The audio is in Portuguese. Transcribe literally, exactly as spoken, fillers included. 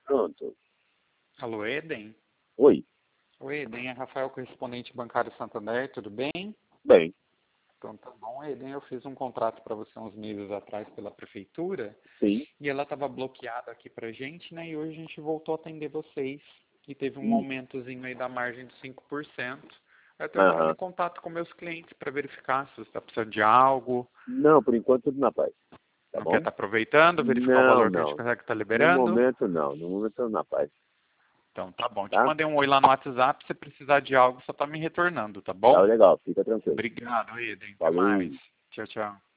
Pronto. Alô, Eden? Oi. Oi, Eden, é Rafael, correspondente bancário Santander, tudo bem? Bem. Então tá bom, Eden, eu fiz um contrato para você uns meses atrás pela prefeitura Sim. e ela estava bloqueada aqui pra gente, né? E hoje a gente voltou a atender vocês e teve um Hum. aumentozinho aí da margem de cinco por cento. Eu tô entrando Aham. em contato com meus clientes para verificar se você está precisando de algo, Não, por enquanto tudo na paz. Tá não quer bom? estar aproveitando, verificar o Não, valor que a gente não. consegue estar No liberando. momento não. No momento tudo na paz. Então tá bom, te Tá? mandei um oi lá no WhatsApp, se precisar de algo, só tá me retornando, tá Tá bom? legal. Fica tranquilo. Obrigado, Eden. Até mais. Falou. Tchau, tchau.